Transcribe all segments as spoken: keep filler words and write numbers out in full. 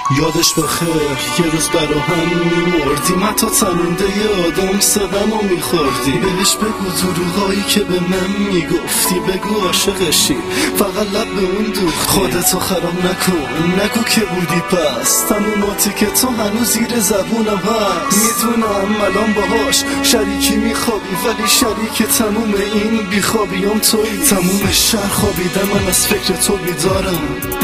یادش بخیر یه روز برا هم میمردیم، حتی تنونده یه آدم صدمو میخوردی. بهش بگو دروغایی که به من میگفتی، بگو عاشقشی فقط لب به اون دوخت. خودتو خراب نکن، نگو که بودی پس تموماتی که تو هنوز زیر زبونم هست. میدونم الان باهاش شریکی میخوابی، ولی شریک تموم این بیخوابیام توی. تموم شهر خوابیدم، من از فکر تو بیدارم.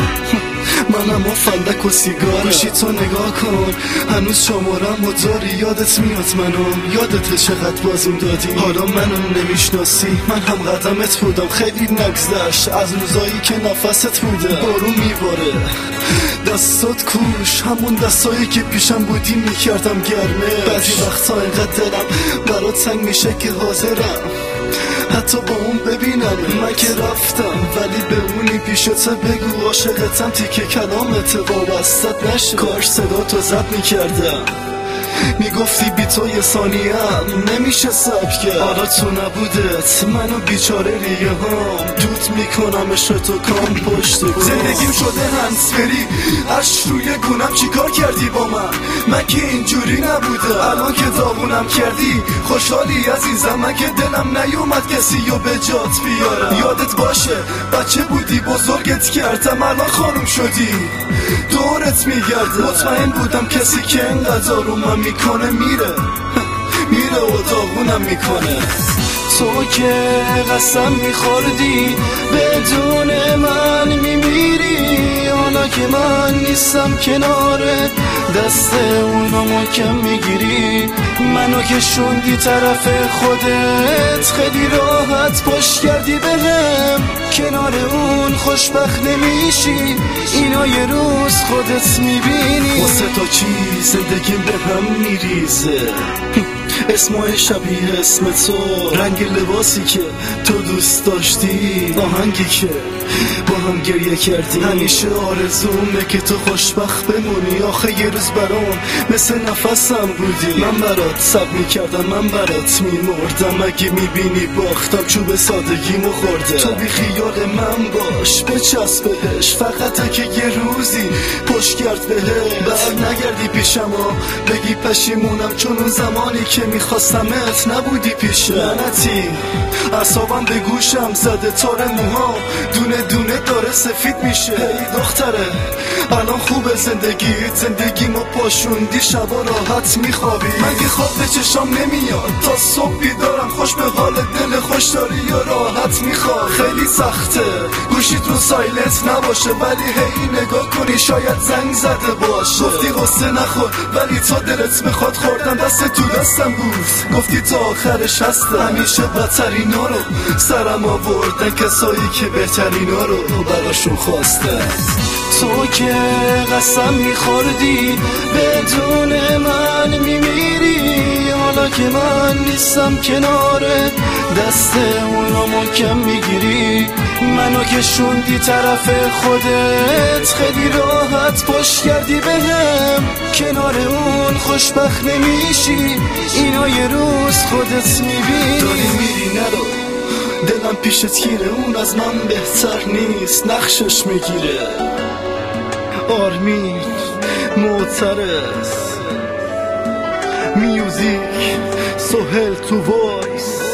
منم و فندک و سیگار باشی تو نگاه کن، هنوز شمارم و داری. یادت میاد منو، یادت چقدر بازیم دادی. حالا منو نمیشناسی، من هم قدمت بودم. خیلی نگذشت از روزایی که نفست بوده. بارون میباره دستات کوش، همون دستایی که پیشم بودی میکردم گرمه. بعضی وقتا اینقدر دلم برات تنگ میشه که حاضرم حتی با اون ببینم. من که رفتم ولی به اونی پیشت بگو عاشقتم، تیکه کلامت وابستت نشه. کاش صدا تو زد میکردم، میگفتی بی تو یه ثانیه هم نمیشه صبر کرد. حالا تو نبودت منو بیچاره ریه هم دود میکنم عشق تو کام پشت گوش. زندگیم شده هنسفری، اش روی گونم چیکار کردی با من؟ من که اینجوری نبوده، الان که داغونم کردی. خوشحالی عزیزم، من که دلم نیومد کسی رو به جات بیارم. یادت باشه بچه بودی بزرگت کردم، الان خانم شدی دورت میگرده. مطمئن بودم کسی که اینقدر رو من میکنه میره میره و داغونم میکنه. تو که قسم میخوردی بدون من میمیری، حالا که من نیستم کنارت دست اونو محکم میگیری. منو که شوندی طرف خودت، خیلی راحت پشت کردی بهم. کنار اون خوشبخت نمیشی، اینا یه روز خودت میبینی. واسه تا چی زندگیم به هم میریزه، اسمای شبیه اسم تو، رنگ لباسی که تو دوست داشتی، آهنگی که با هم گریه کردی. همیشه آرزومه که تو خوشبخت بمونی. آخه یه روز برام مثل نفسم بودی. من برات صبر میکردم، من برات میمردم. اگه میبینی باختم چوب سادگیمو خورده. تو بی خیال من باش، بچسب بهش، فقط که یه روزی پشت کرد بهش. بر نگردی پیشم و بگی پشیمونم، چون اون زمانی که میخواستمت نبودی پیشم. لعنتی اعصابم به گوشم زده، تار موها دونه دونه داره سفید میشه. هی دختره الان خوبه زندگیت، زندگیمو پاشوندی، شبا راحت میخوابی. مگه خواب به چشام نمیاد تا صبح بیدارم؟ خوش به حال دل خوش داری یا راحت میخوای؟ خیلی سخته گوشیت رو سایلنت نباشه، ولی هی نگاه کنی شاید زنگ زده باشه. گفتی قصه نخور ولی تا دلت میخواد خوردم دست تو دستم بود. گفتی تا آخرش هستم، همیشه بدترینا رو سرم آوردن، کسایی که بهترینا رو براشون خواستن. تو که قسم میخوردی بدون من میمیری، حالا که من نیستم کنارت دست اونو محکم میگیری. منو که شوندی طرف خودت، خیلی راحت پشت کردی بهم. کنار اون خوشبخت نمیشی، اینا یه روز خودت میبینی. داری میری نرو، دلم پیشت گیره، اون از من بهتر نیست نقشش میگیره. آرمین معترض، میوزیک سهل تو وایس.